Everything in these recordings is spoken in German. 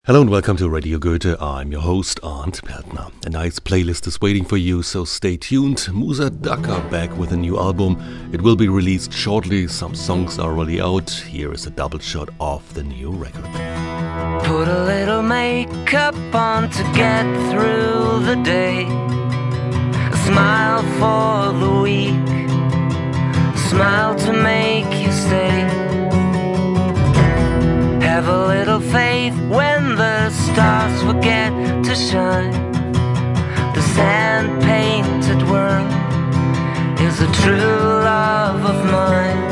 Hello and welcome to Radio Goethe. I'm your host, Arndt Peltner. A nice playlist is waiting for you, so stay tuned. Musa Daka back with a new album. It will be released shortly. Some songs are already out. Here is a double shot of the new record. Put a little makeup on to get through the day. A smile for the weak. A smile to make you stay. Have a little faith when the stars forget to shine. The sand-painted world is a true love of mine.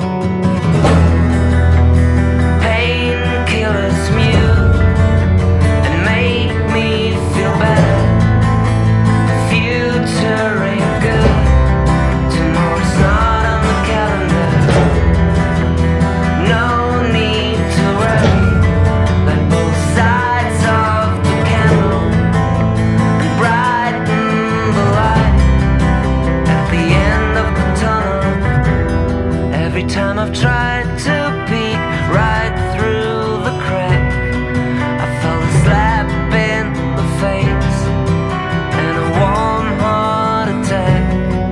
Painkillers mute and make me feel better. The future ain't good. Tomorrow's not on the calendar. No need to worry. Let both sides of the candle and brighten the light at the end of the tunnel. Every time I've tried to peek right through the crack, I felt a slap in the face and a warm heart attack.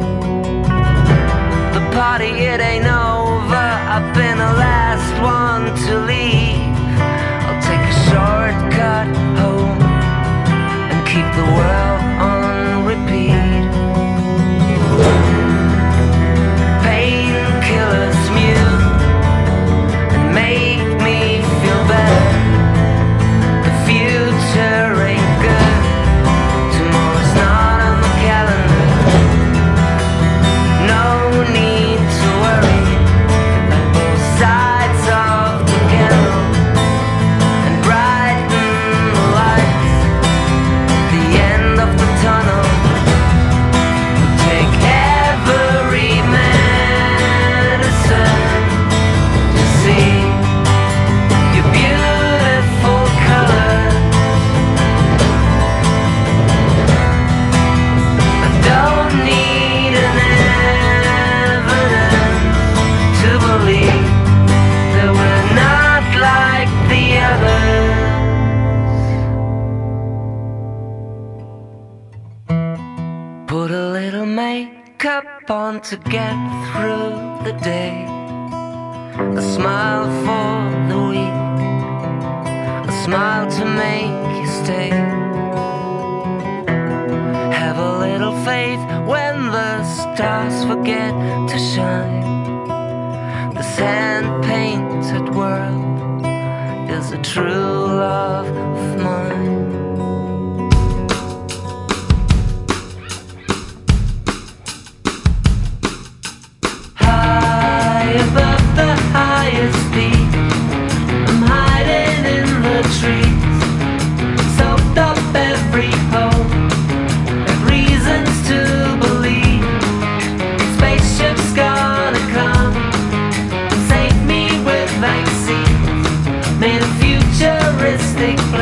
The party, it ain't over. I've been the last one to leave. I'll take a shortcut home and keep the world on repeat. Painkillers mute and make me feel better. The future ain't good. Tomorrow's not on the calendar. No need to worry. Let both sides of the candle and brighten the lights at the end of the tunnel. Take every medicine to see your beautiful colors. I don't need an evidence to believe that we're not like the others. Put a little makeup on to get through the day. A smile for the weak. A smile to make you stay. Have a little faith when the stars forget to shine. The sand-painted world is a true love of mine. High above the highest peak, I'm hiding in the trees. Soaked up every hope, have reasons to believe. Spaceship's gonna come and save me with vaccines. Made a futuristic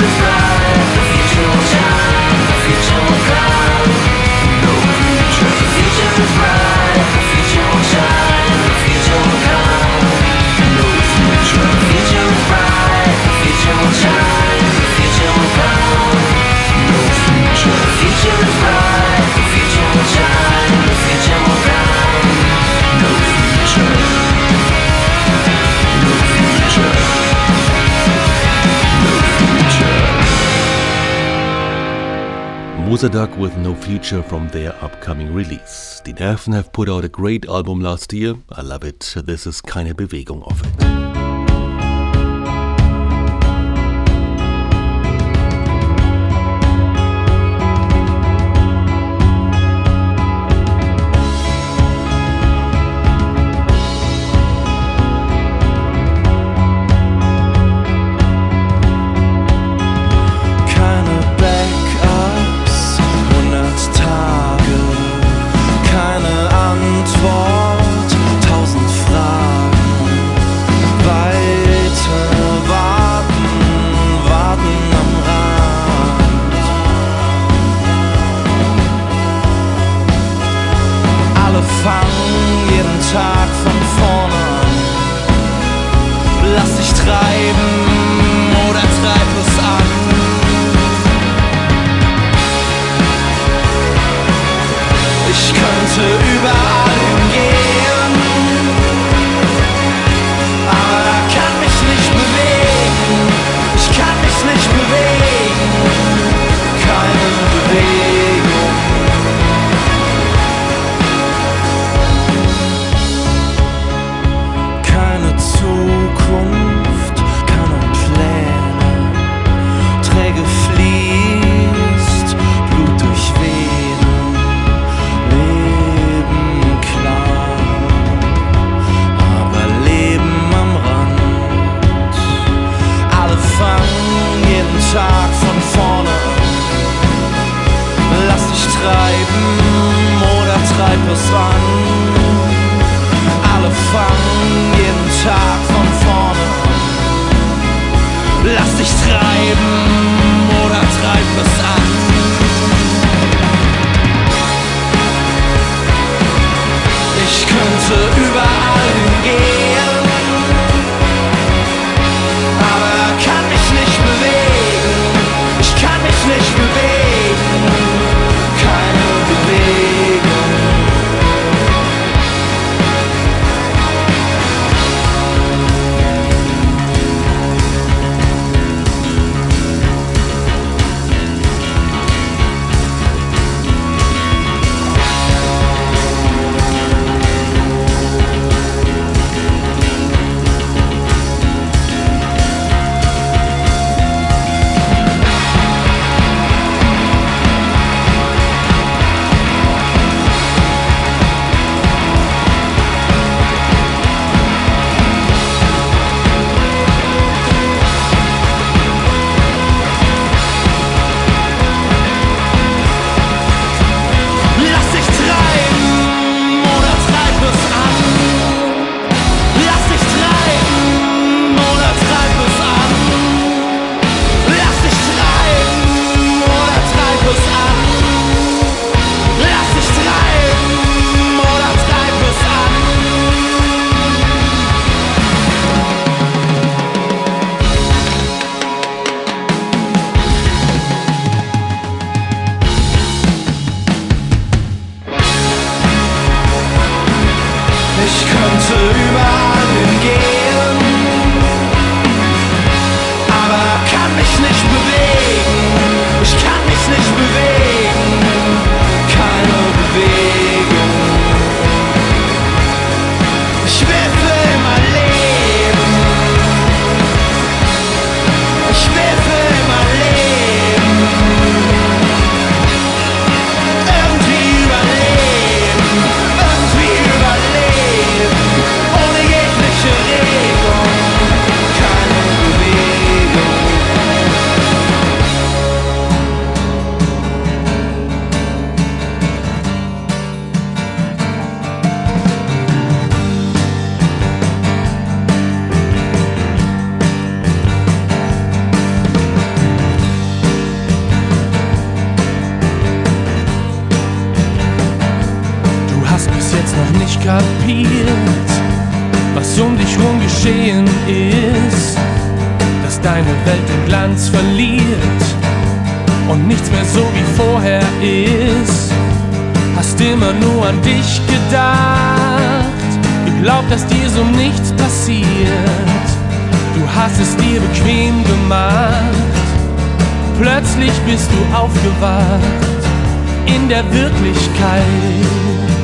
Musa Duck with No Future from their upcoming release. Die Nerven have put out a great album last year. I love it. This is keine Bewegung of it. deine Welt den Glanz verliert und nichts mehr so wie vorher ist. Hast immer nur an dich gedacht, geglaubt, dass dir so nichts passiert. Du hast es dir bequem gemacht, plötzlich bist du aufgewacht in der Wirklichkeit.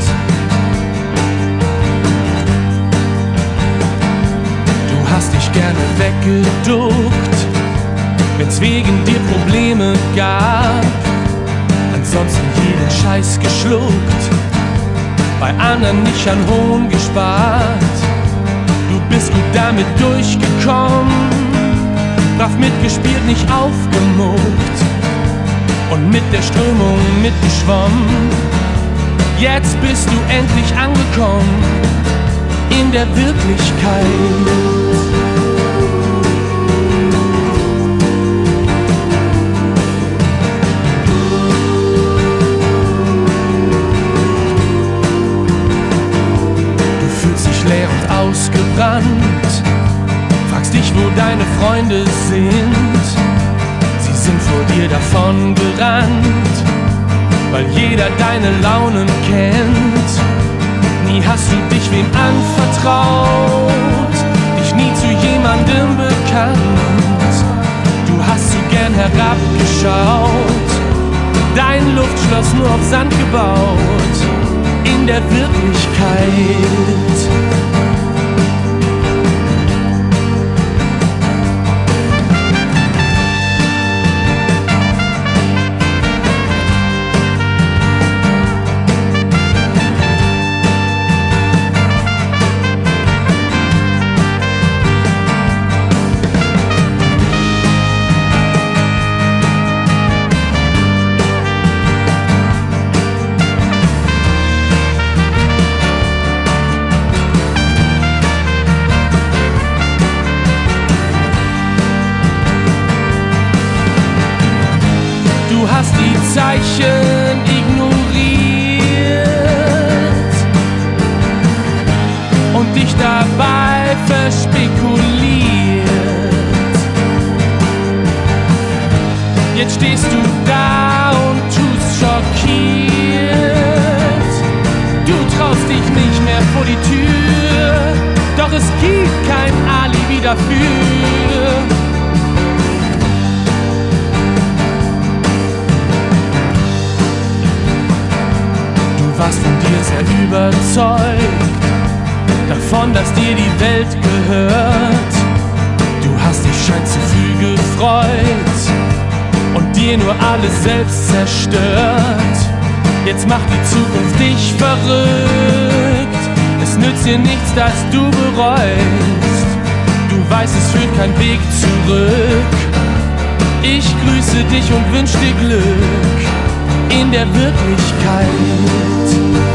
Du hast dich gerne weggeduckt, wenn's wegen dir Probleme gab, ansonsten jeden Scheiß geschluckt, bei anderen nicht an Hohn gespart. Du bist gut damit durchgekommen, brav mitgespielt, nicht aufgemuckt und mit der Strömung mitgeschwommen. Jetzt bist du endlich angekommen in der Wirklichkeit. Ausgebrannt, fragst dich, wo deine Freunde sind. Sie sind vor dir davon gerannt, weil jeder deine Launen kennt. Nie hast du dich wem anvertraut, dich nie zu jemandem bekannt. Du hast zu gern herabgeschaut, dein Luftschloss nur auf Sand gebaut in der Wirklichkeit. Du hast die Zeichen ignoriert und dich dabei verspekuliert. Jetzt stehst du da und tust schockiert. Du traust dich nicht mehr vor die Tür, doch es gibt kein Alibi dafür. Warst von dir sehr überzeugt, davon, dass dir die Welt gehört. Du hast dich scheint zu früh gefreut und dir nur alles selbst zerstört. Jetzt macht die Zukunft dich verrückt, es nützt dir nichts, dass du bereust. Du weißt, es führt kein Weg zurück. Ich grüße dich und wünsch dir Glück in der Wirklichkeit.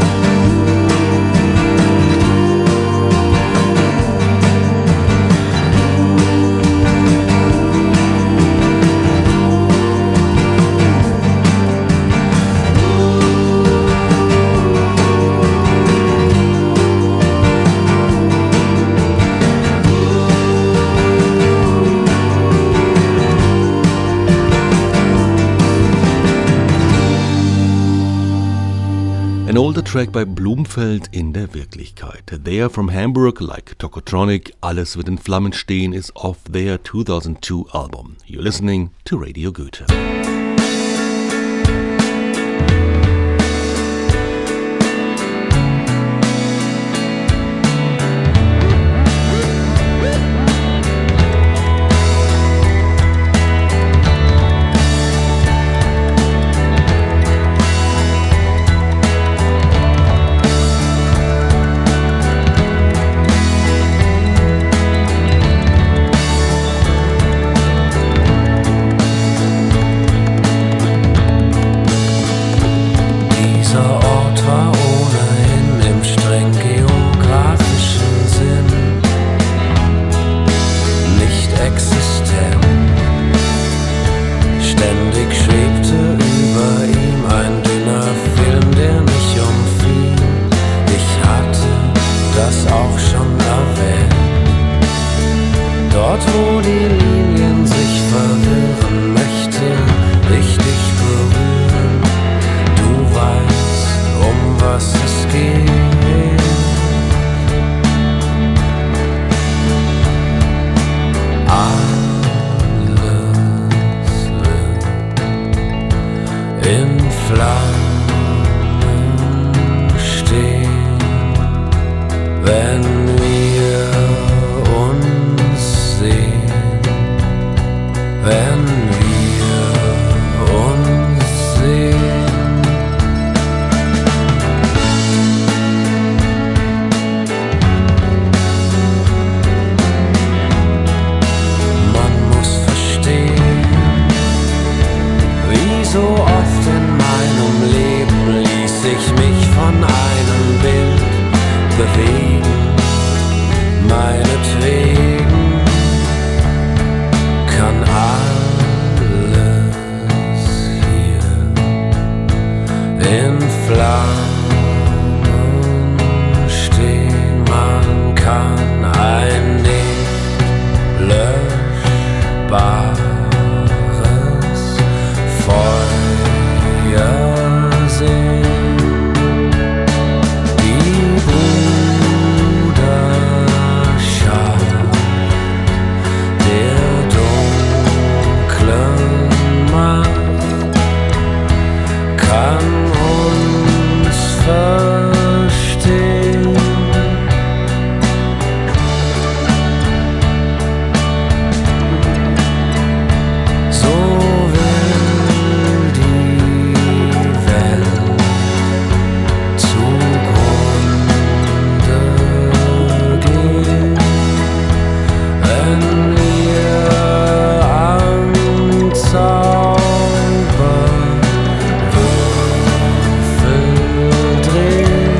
An older track by Blumfeld in der Wirklichkeit. They are from Hamburg, like Tokotronic, Alles wird in Flammen stehen is off their 2002 album. You're listening to Radio Goethe. Dort, wo die Linien Flammen stehen, wenn wir uns sehen, wenn wir uns sehen. Man muss verstehen, wie so oft in meinem Leben ließ ich mich von einem Bild bewegen, meinetwegen kann alles hier in Flammen stehen. Man kann ein nicht löschbares Feuer sehen. Die Bruderschar der dunklen Macht kann uns verstehen. So will die Welt zugrunde gehen, wenn wir am Zauberwürfel drehen.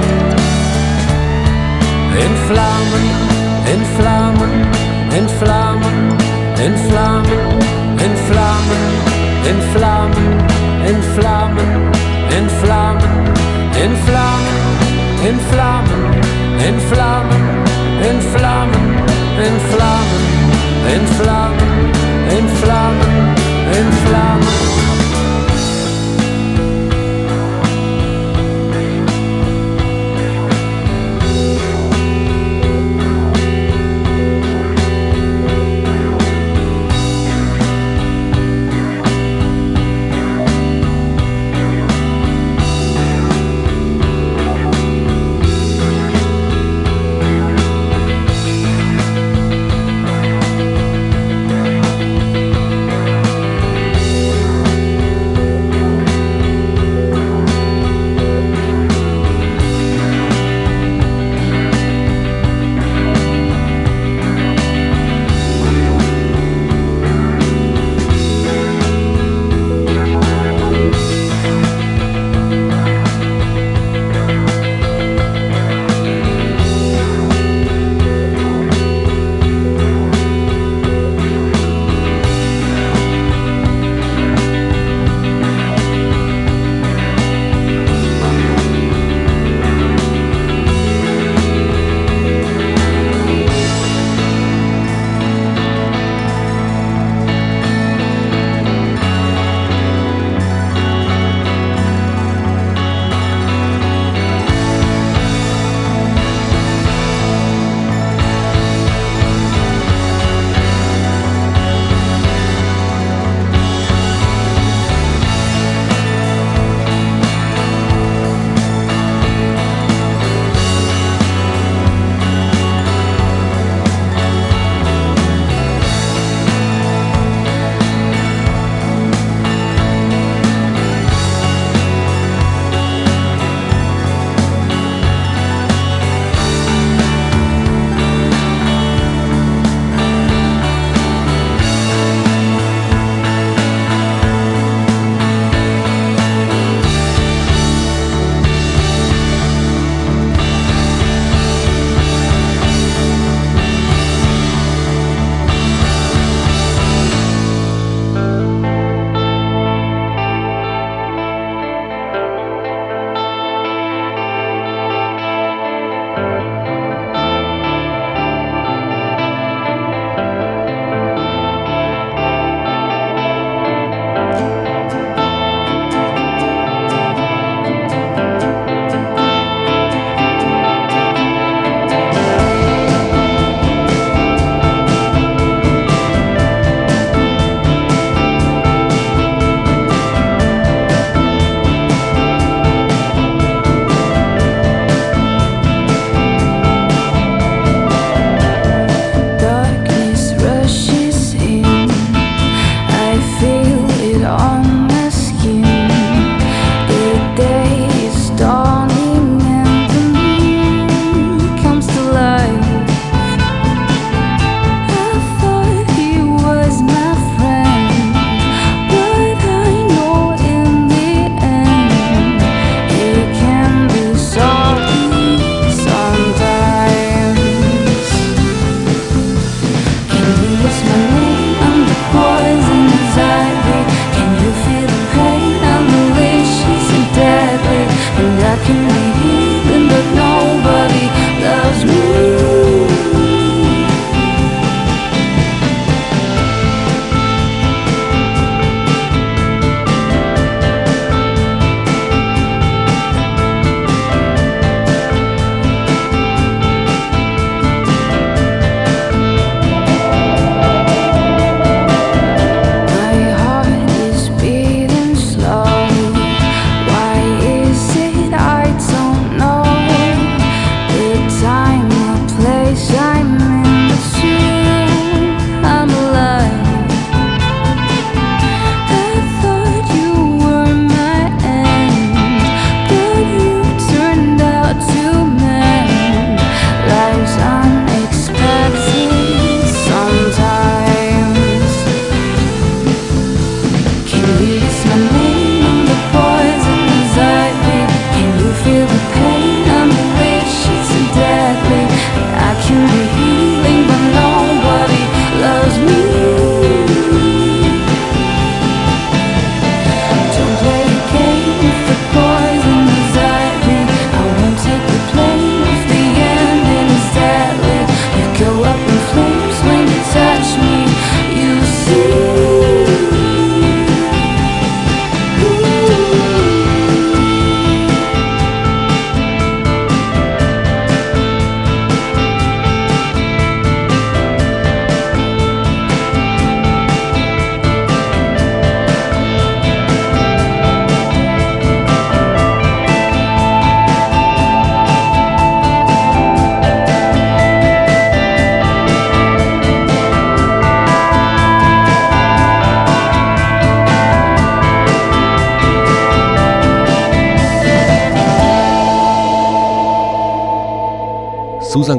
In Flammen, in Flammen, in Flammen, in Flammen, in Flammen, in Flammen, in Flammen, in Flammen, in Flammen, in Flammen, in Flammen, in Flammen, in Flammen, in Flammen, in Flammen, in Flammen.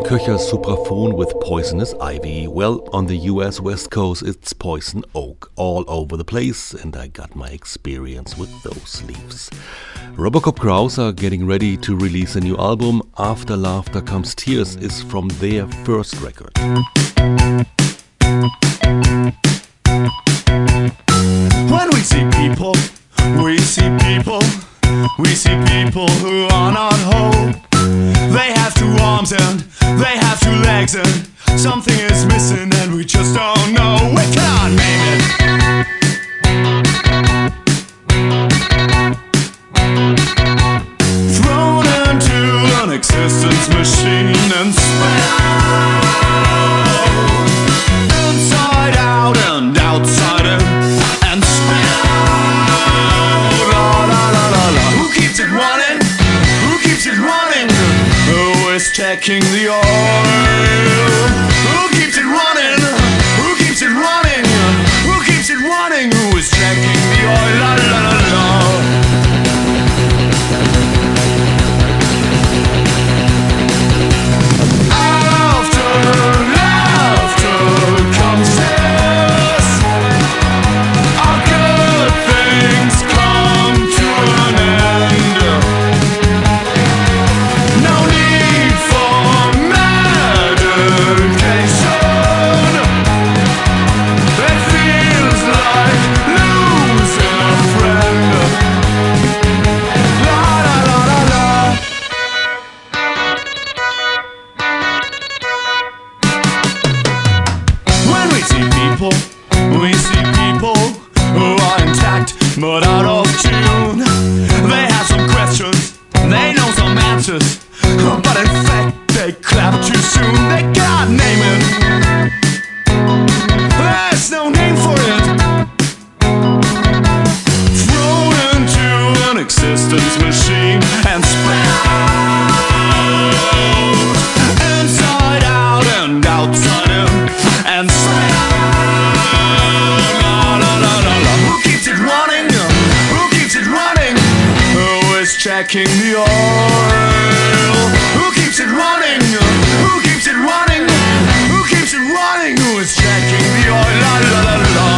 Köcher Supraphon with Poisonous Ivy. Well, on the US West Coast it's Poison Oak all over the place, and I got my experience with those leaves. Robocop Kraus are getting ready to release a new album. After Laughter Comes Tears is from their first record. When we see people, we see people, we see people who are not whole. They have two arms and they have two legs, and something is missing and we just don't know. We can't name it. Thrown into an existence machine and spent inside out and outside in and spent. La la la la la. Who keeps it running? Who keeps it running? Who is checking the oil? Who keeps it running? Who keeps it running? Who keeps it running? Who is checking the oil? La la la la. After laughter comes tears. All good things come to an end. No need for medication. It feels like losing a friend. La la la la la. When we see people who are intact but out of tune. They have some questions, they know some answers, but in fact they clap too soon. They can't name it. There's no name for it. Thrown into an existence machine and spent inside out and outside in and spent. La la la la la. Who keeps it running? Who keeps it running? Who is checking the oil? Who keeps it running? Who keeps it running? Who keeps it running? Who is checking the oil? La la la la.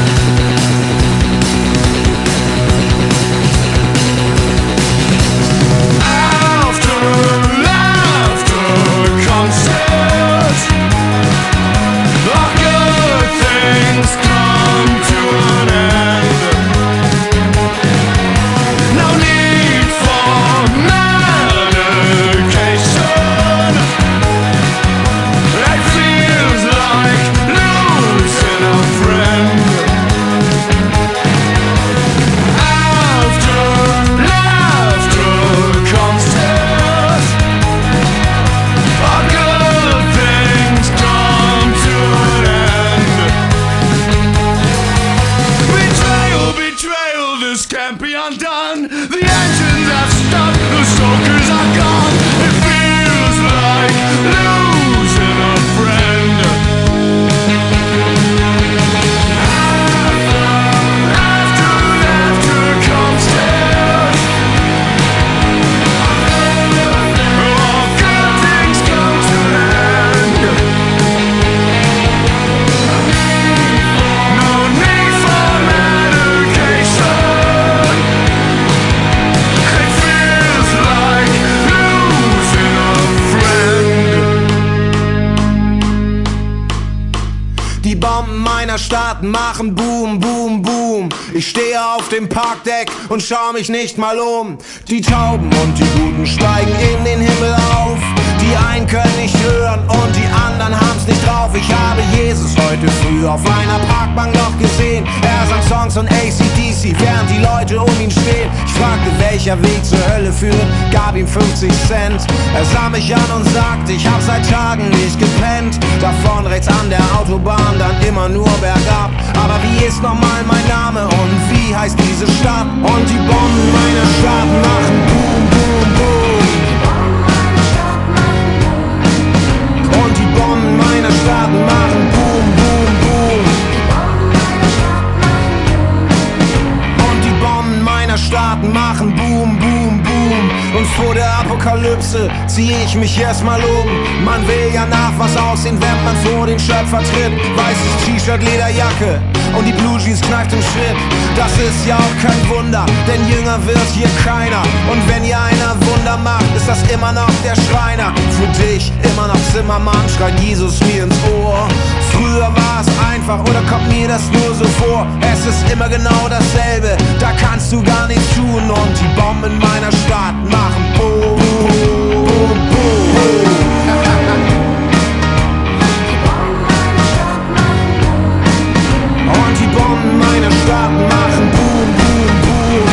After laughter comes tears. All good things come to an end. No need for medication. It feels like losing a friend. After laughter comes tears. All good things come to an end. Betrayal, betrayal, this can't be undone. The engines have stopped, the stokers are gone. It feels like losing a friend. After laughter comes tears. All good things come to an end. No need for medication. It feels like losing a friend. Die Bomben meiner Stadt machen Boom, Boom, Boom. Ich stehe auf dem Parkdeck und schau mich nicht mal um. Die Tauben und die Guten steigen in den Himmel auf. Die einen können nicht hören und die anderen haben's nicht drauf. Ich habe Jesus heute früh auf einer Parkbank noch gesehen. Er sang Songs und AC/DC, während die Leute um ihn stehen. Ich fragte, welcher Weg zur Hölle führt, gab ihm 50 Cent. Er sah mich an und sagte, ich hab seit Tagen nicht gepennt. Da vorn rechts an der Autobahn, dann immer nur bergab. Aber wie ist nochmal mein Name und wie heißt diese Stadt? Und die Bomben meiner Stadt machen Boom, Boom, Boom. Und die Bomben meiner Stadt machen Boom, Boom, Boom. Und die Bomben meiner Stadt machen Boom, Boom, Boom. Und vor der Apokalypse Apokalypse zieh ich mich erstmal um. Man will ja nach was aussehen, wenn man vor den Schöpfer tritt. Weißes T-Shirt, Lederjacke und die Blue Jeans kneift im Schritt. Das ist ja auch kein Wunder, denn jünger wird hier keiner. Und wenn hier einer Wunder macht, ist das immer noch der Schreiner. Für dich immer noch Zimmermann, schreit Jesus mir ins Ohr. Früher war es einfach, oder kommt mir das nur so vor? Es ist immer genau dasselbe, da kannst du gar nichts tun. Und die Bomben in meiner Stadt machen Boom, Boom, Boom, Boom. Und die Bomben meiner Stadt machen Boom, Boom, Boom.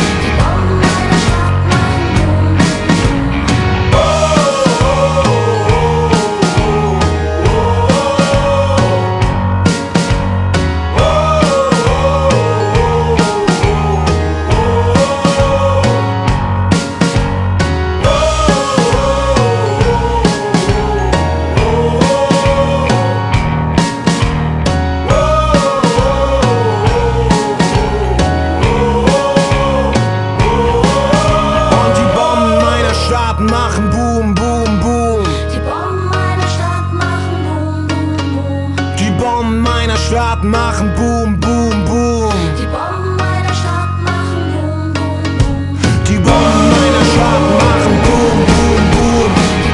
Machen Boom, Boom, Boom. Die Bomben meiner Stadt machen Boom, Boom, Boom. Die Bomben meiner Stadt machen Boom, Boom, Boom.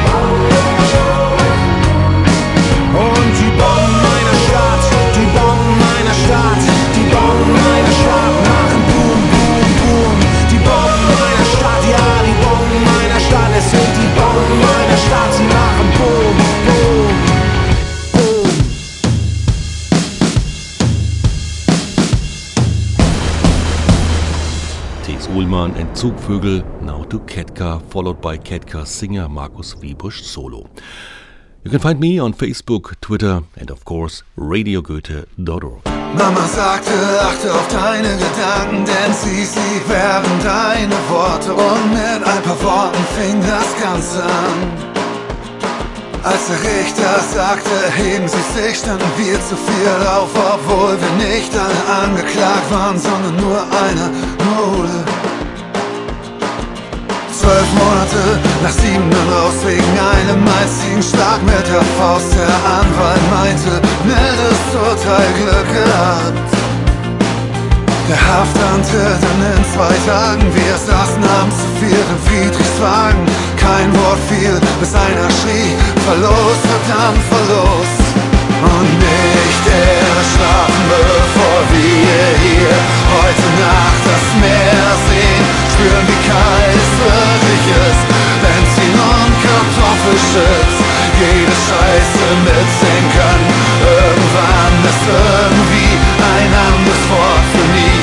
Und die Bomben meiner Stadt, die Bomben meiner Stadt, die Bomben meiner Stadt machen Boom, Boom, Boom. Die Bomben meiner Stadt, ja, die Bomben meiner Stadt, es sind die Bomben meiner Stadt, sie machen Boom, Boom. Ullmann and Zugvögel, now to Ketka, followed by Ketka singer Markus Wiebusch solo. You can find me on Facebook, Twitter and of course radiogoethe.org. Mama sagte, achte auf deine Gedanken, denn sie werden deine Worte. Und mit ein paar Worten fing das Ganze an. Als der Richter sagte, erheben Sie sich, standen wir zu viel auf, obwohl wir nicht alle angeklagt waren, sondern nur einer, nur Ole. 12 Monate nach 7 raus wegen einem einzigen Schlag mit der Faust. Der Anwalt meinte, mildes Urteil, Glück gehabt. Der Haftantritt in 2 Tagen, wir saßen abends zu viert in Friedrichswagen. Kein Wort fiel, bis einer schrie, Verlust, verdammt Verlust. Und nicht erschlafen, bevor wir hier heute Nacht das Meer sehen. Spüren, wie kalt es wirklich ist, Benzin und Kartoffelchips. Jede Scheiße mitsehen können, irgendwann ist irgendwie ein anderes Wort für nie.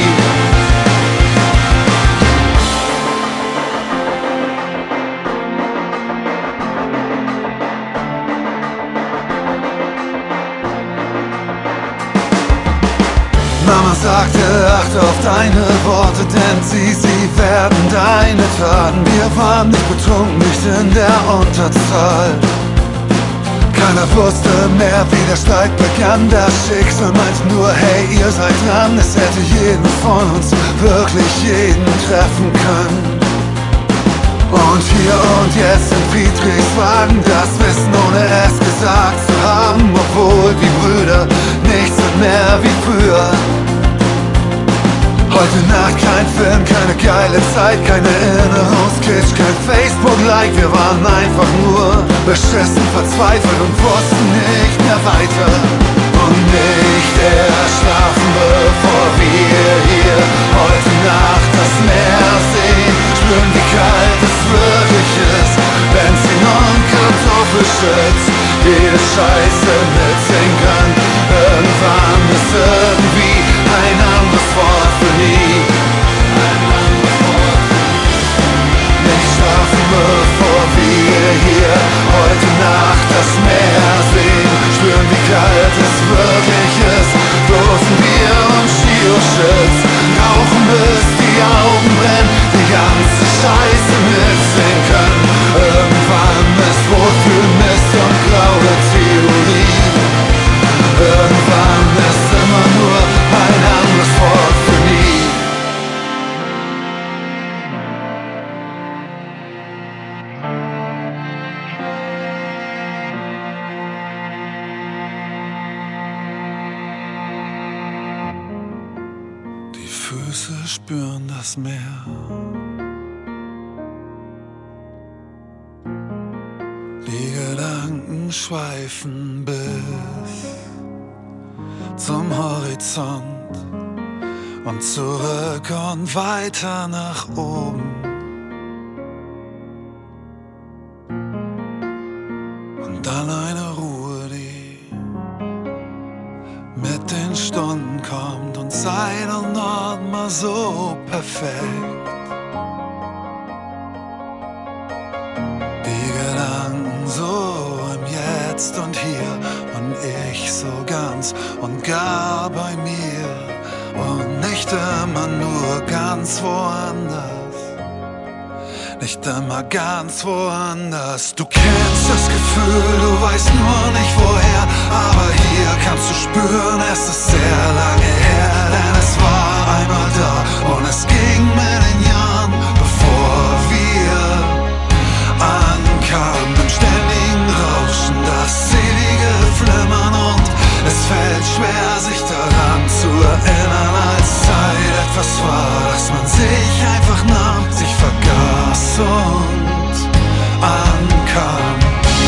Mama sagte, achte auf deine Worte, denn sie werden deine Taten. Wir waren nicht betrunken, nicht in der Unterzahl. Keiner wusste mehr, wie der Streit begann. Das Schicksal meinte nur, hey, ihr seid dran. Es hätte jeden von uns, wirklich jeden treffen können. Und hier und jetzt in Friedrichswagen, das Wissen ohne es gesagt zu haben, obwohl wie Brüder, nichts sind mehr wie früher. Heute Nacht kein Film, keine geile Zeit, keine Erinnerungskitsch, kein Facebook-Like. Wir waren einfach nur beschissen, verzweifelt und wussten nicht mehr weiter. Und nicht erschlafen, bevor wir hier heute Nacht das Meer sehen. Spüren, wie kalt es wirklich ist, Benzin und Kartoffelchips. Jede Scheiße mitsehen kann, irgendwann ist irgendwie ein anderes Wort für nie. Nicht schlafen, bevor wir hier heute Nacht das Meer sehen. Spüren, wie kalt es wirklich ist, bloßen Bier und Ski Füße spüren das Meer. Die Gedanken schweifen bis zum Horizont und zurück und weiter nach oben. Und dann eine Ruhe, die mit den Stunden kommt und Zeit und Ort mal so perfekt. Die Gedanken so im Jetzt und hier und ich so ganz und gar bei mir und nicht immer nur ganz woanders. Nicht immer ganz woanders. Du kennst das Gefühl, du weißt nur nicht woher, aber hier kannst du spüren, es ist sehr lange her, denn es war einmal da und es ging mit den Jahren, bevor wir ankamen im ständigen Rauschen, das ewige Flimmern, und es fällt schwer, sich daran zu erinnern, als Zeit etwas war, dass man sich einfach nahm, sich vergaß und ankam.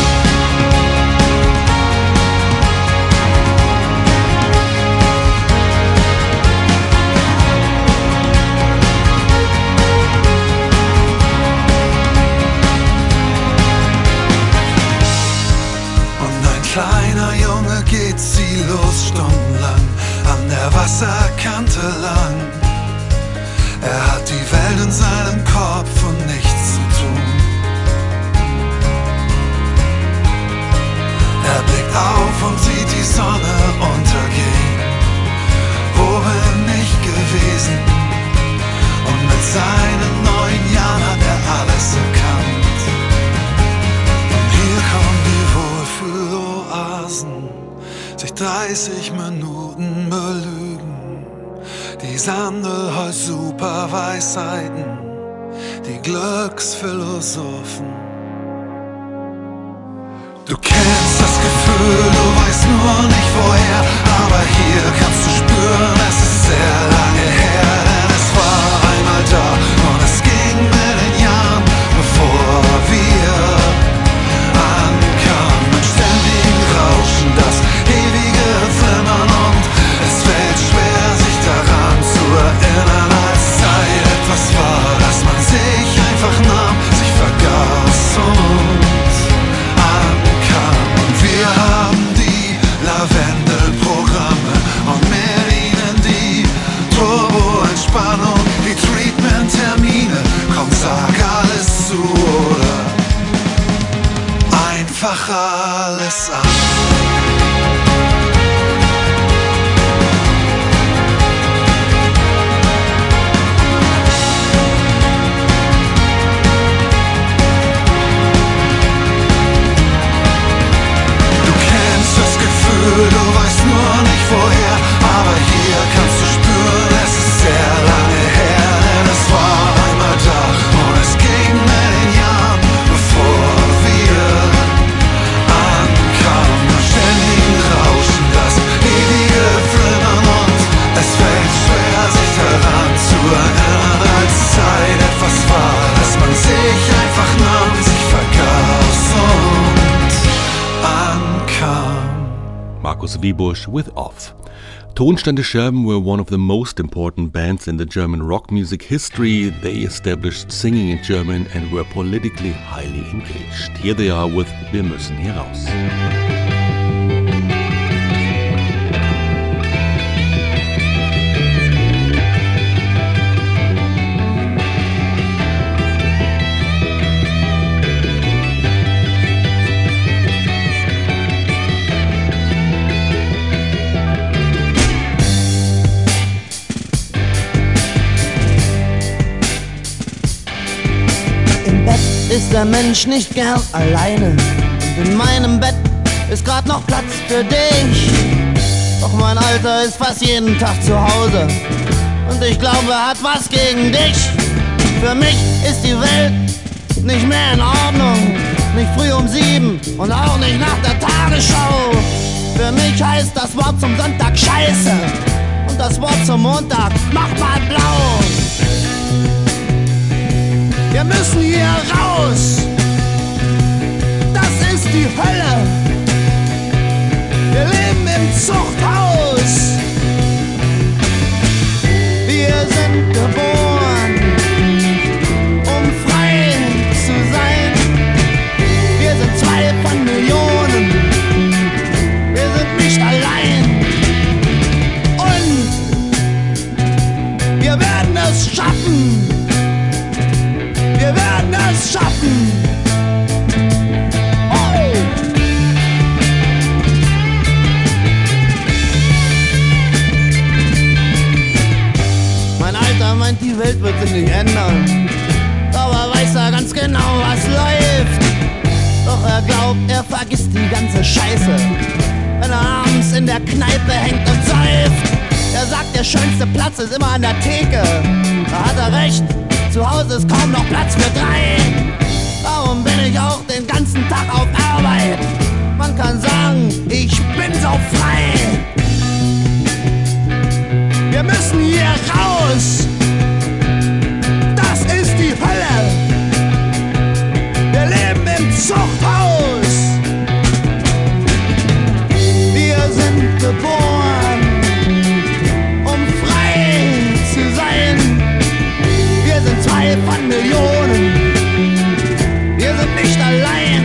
Kleiner Junge geht ziellos stundenlang an der Wasserkante lang. Er hat die Welt in seinem Kopf und nichts zu tun. Er blickt auf und sieht die Sonne untergehen. Wo bin ich gewesen? Und mit seinen 9 Jahren hat er alles erkannt. Und hier kommen die Wohlfühloasen, sich 30 Minuten belügen. Die Sandelholz-Superweisheiten, die Glücksphilosophen. Du kennst das Gefühl, du weißt nur nicht woher, aber hier kannst du spüren, es ist sehr lange her, denn es war einmal da und es ging mit den Jahren, bevor wir ankamen im ständigen Rauschen, das ewige Flimmern, und es fällt schwer, sich daran zu erinnern, als Zeit etwas war, dass man sich einfach nahm, sich vergaß und ankam. Und wir haben die Lavendelprogramme und mit ihnen die Turbo-Entspannung, die Treatment-Termine. Komm, sag alles zu oder einfach alles an. Du weißt nur nicht woher, aber hier kannst du spüren, es ist sehr lange her, denn es war einmal da und es ging mit den Jahren, bevor wir ankamen im ständigen Rauschen, das ewige Flimmern, und es fällt schwer, sich daran zu erinnern, als Zeit etwas war, dass man sich einfach nahm, sich vergaß und ankam. Markus Wiebusch with Off. Tonstände Scherben were one of the most important bands in the German rock music history. They established singing in German and were politically highly engaged. Here they are with Wir müssen hier raus. Ist der Mensch nicht gern alleine, und in meinem Bett ist grad noch Platz für dich. Doch mein Alter ist fast jeden Tag zu Hause und ich glaube, er hat was gegen dich. Für mich ist die Welt nicht mehr in Ordnung, nicht früh um 7 und auch nicht nach der Tagesschau. Für mich heißt das Wort zum Sonntag Scheiße, und das Wort zum Montag, mach mal blau. Wir müssen hier raus, das ist die Hölle. Wir leben im Zuchthaus. Wir sind geboren, um frei zu sein. Wir sind 2 von Millionen, wir sind nicht allein. Und wir werden es schaffen. Wir werden es schaffen. Oh! Mein Alter meint, die Welt wird sich nicht ändern. Aber weiß er ganz genau, was läuft. Doch er glaubt, er vergisst die ganze Scheiße, wenn er abends in der Kneipe hängt und säuft. Er sagt, der schönste Platz ist immer an der Theke. Da hat er recht. Zu Hause ist kaum noch Platz für 3. Darum bin ich auch den ganzen Tag auf Arbeit. Man kann sagen, ich bin so frei. Wir müssen hier raus. Das ist die Hölle. Wir leben im Zuchthaus. Wir sind geboren, um frei zu sein. Wir sind 2 von Millionen, wir sind nicht allein.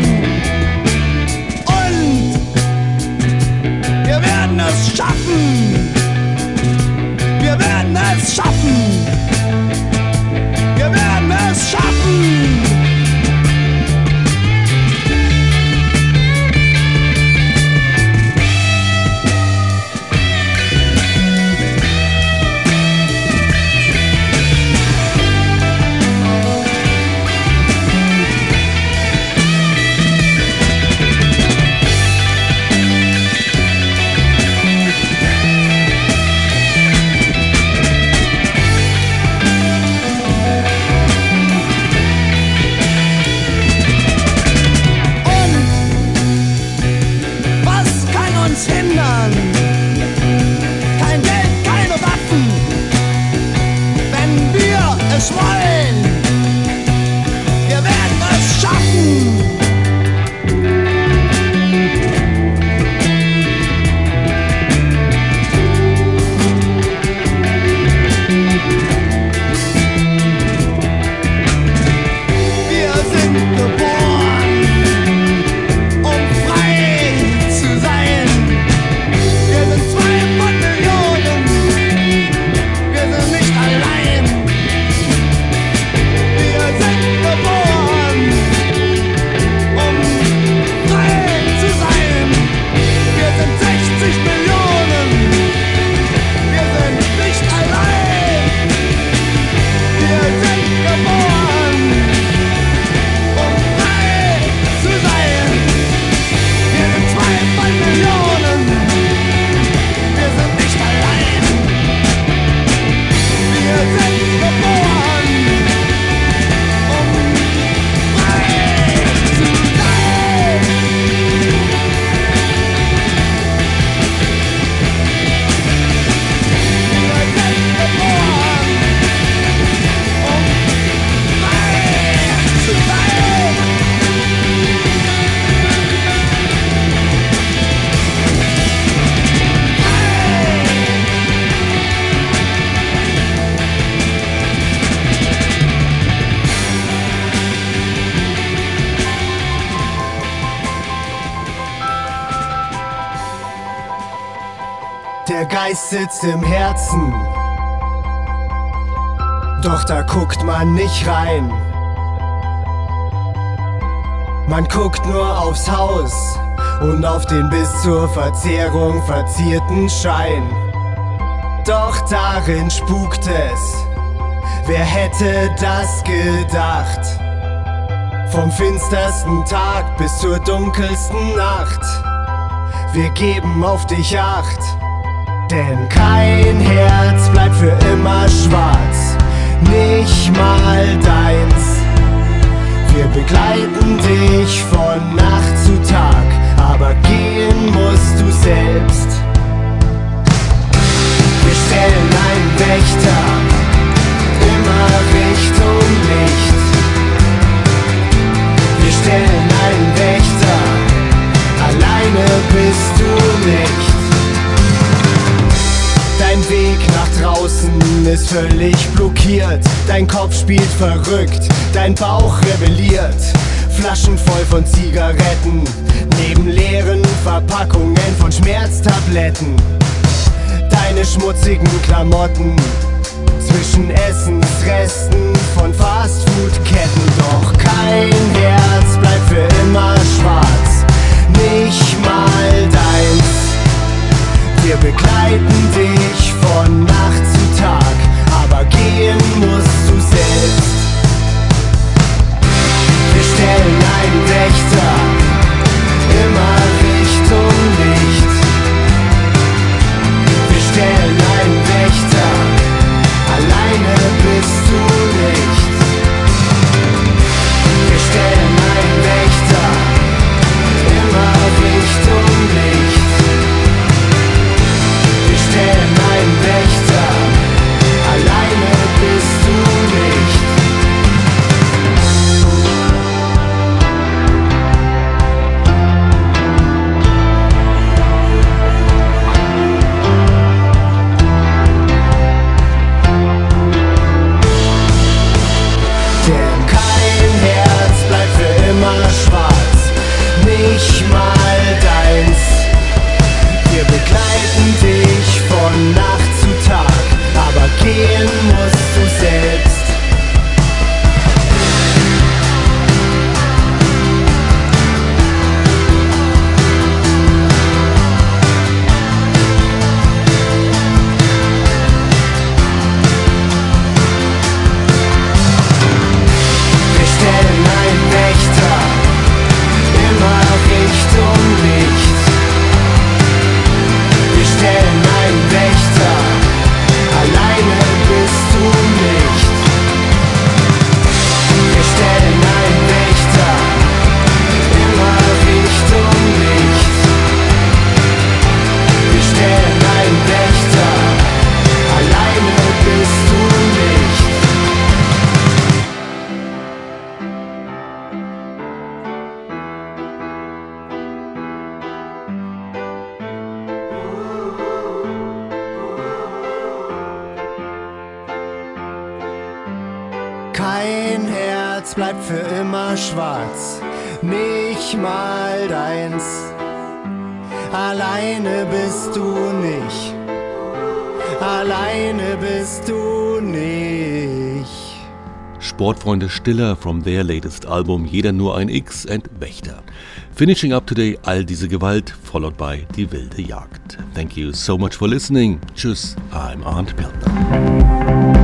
Und wir werden es schaffen. Wir werden es schaffen. Wir werden es schaffen. Der Geist sitzt im Herzen, doch da guckt man nicht rein. Man guckt nur aufs Haus und auf den bis zur Verzehrung verzierten Schein. Doch darin spukt es, wer hätte das gedacht? Vom finstersten Tag bis zur dunkelsten Nacht, wir geben auf dich Acht. Denn kein Herz bleibt für immer schwarz, nicht mal deins. Wir begleiten dich von Nacht zu Tag, aber gehen musst du selbst. Wir stellen einen Wächter immer Richtung Licht. Wir stellen einen Wächter, alleine bist du nicht. Dein Weg nach draußen ist völlig blockiert. Dein Kopf spielt verrückt, dein Bauch rebelliert. Flaschen voll von Zigaretten, neben leeren Verpackungen von Schmerztabletten. Deine schmutzigen Klamotten zwischen Essensresten von Fastfood-Ketten. Doch kein Herz bleibt für immer schwarz, nicht mal deins. Wir begleiten dich von Nacht zu Tag, aber gehen musst du selbst. Wir stellen einen Wächter immer Richtung Licht. Wir stellen einen Wächter, alleine bist du nicht. Wir stellen einen Wächter immer Richtung Licht. Wir stellen einen Wächter, alleine bist du nicht. Denn kein Herz bleibt für immer schwarz, nicht mal deins. Wir begleiten dich von Nacht zu Tag, aber gehen musst du selbst. Wir stellen einen Wächter immer Richtung Licht. Wir stellen einen Wächter, alleine bist du nicht. Wir stellen einen Wächter, immer Richtung Licht. Wir stellen einen Wächter, alleine bist du nicht. Kein Herz bleibt für immer schwarz, nicht mal deins. Alleine bist du nicht, alleine bist du nicht. Sportfreunde Stiller from their latest album Jeder nur ein X and Wächter. Finishing up today All diese Gewalt, followed by Die wilde Jagd. Thank you so much for listening. Tschüss, I'm Arndt Peltner.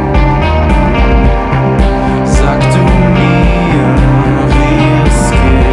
Sag du mir, wie es geht.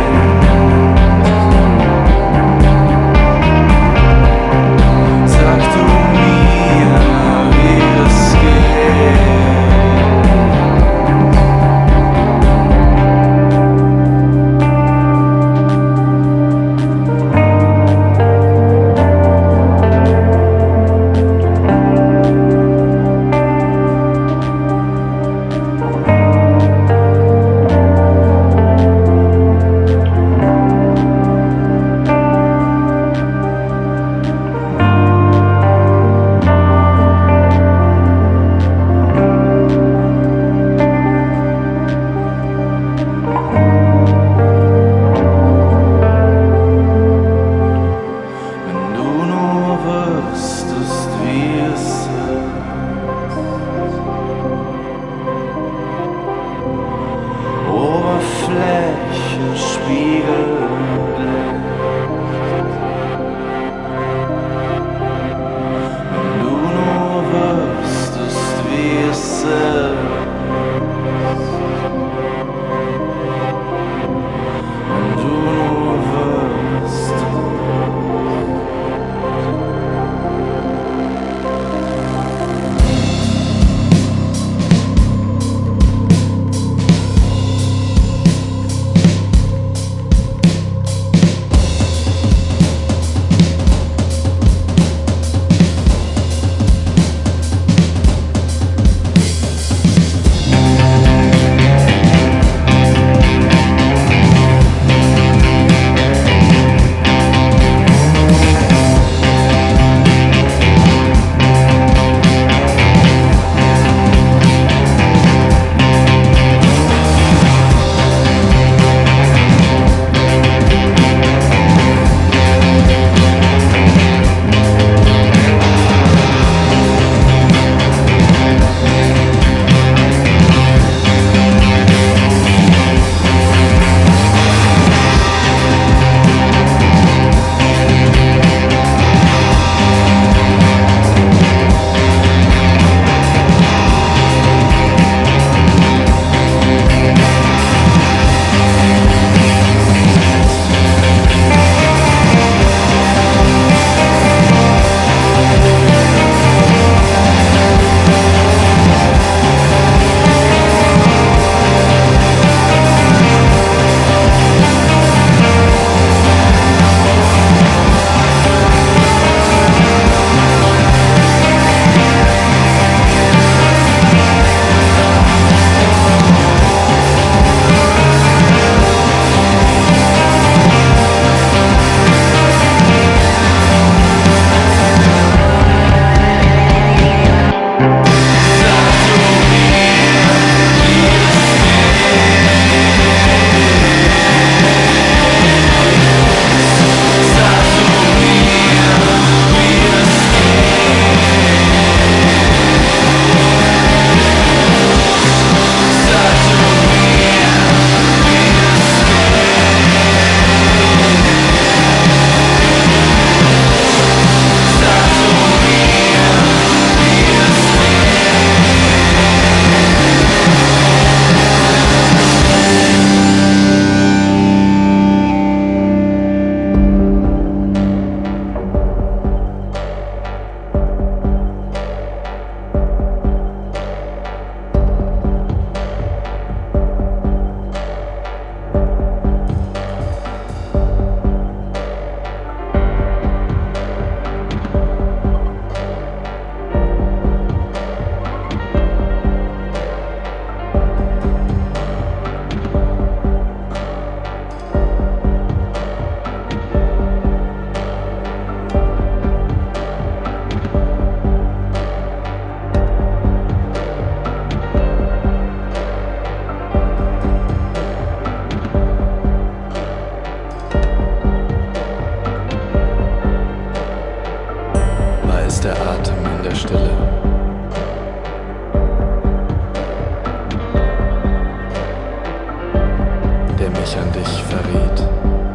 mich an dich verriet.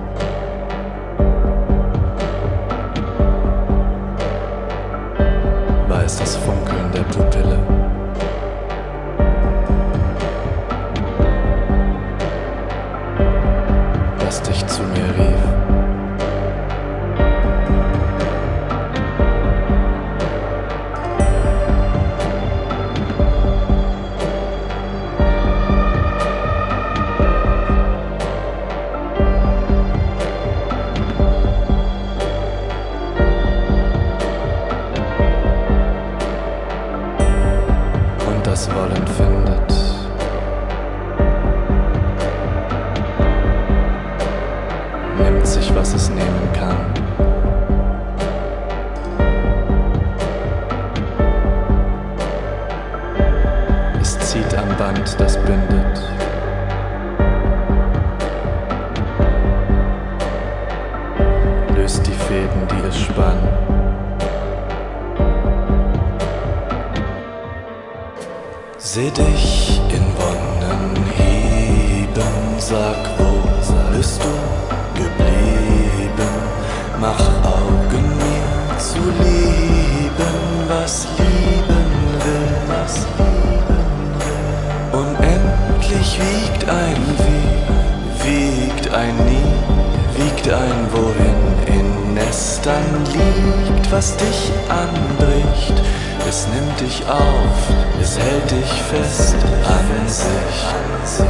War es das Funkeln der Pupille? Das dich zu mir rief? Das Wollen findet nimmt sich, was es nehmen kann. Es zieht am Band, das bindet. Löst die Fäden, die es spannen. Seh dich in Wonnen heben, sag, wo bist du geblieben? Mach Augen mir zu lieben, was lieben will, was lieben will. Unendlich wiegt ein Wie, wiegt ein Nie, wiegt ein Wohin in Nestern liegt, was dich anbricht. Es nimmt dich auf, es hält dich fest an sich.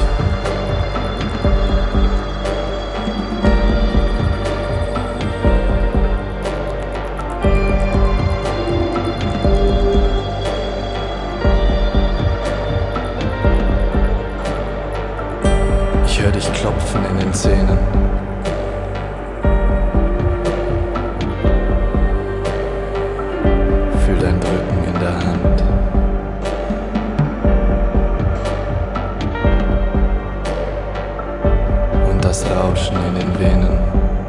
Ich hör dich klopfen in den Zähnen. Fühl dein Drücken in der Hand. Und das Rauschen in den Venen.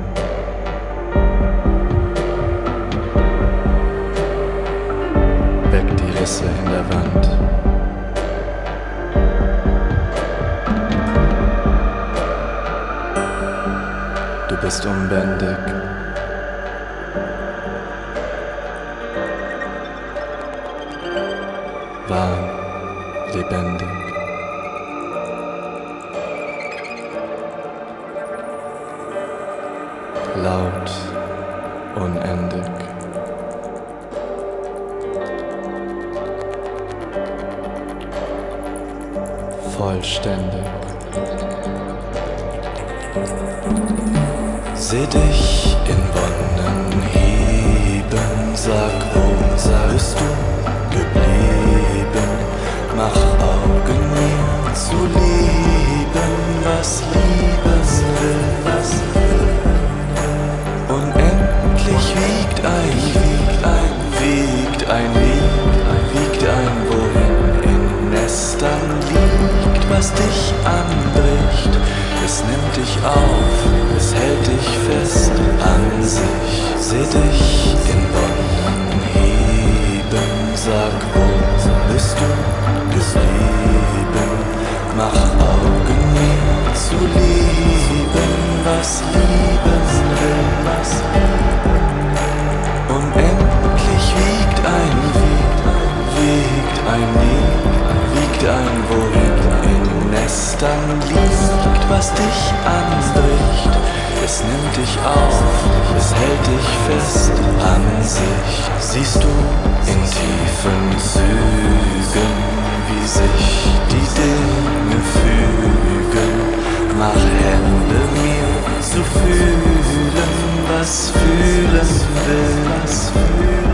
Weg die Risse in der Wand. Du bist unbändig. Warm, lebendig. Laut, unendig. Vollständig. Seh dich in Wonnen heben, sag, wo bist du geblieben? Mach Augen mir zu lieben, was lieben will, was lieben will. Unendlich wiegt ein Wie, wiegt ein Wohin in Nestern liegt, was dich anbricht. Es nimmt dich auf, es hält dich fest an sich. Seh dich in Wonnen heben, sag, wo bist du geblieben? Mach Augen mir zu lieben, was lieben will, was lieben will. Unendlich wiegt ein Nie, wiegt ein Wohin in Nestern liegt, was dich anbricht. Es nimmt dich auf, es hält dich fest an sich. Siehst du in tiefen Zügen, wie sich die Dinge fügen. Mach Hände mir zu fühlen, was fühlen will, was fühlen will.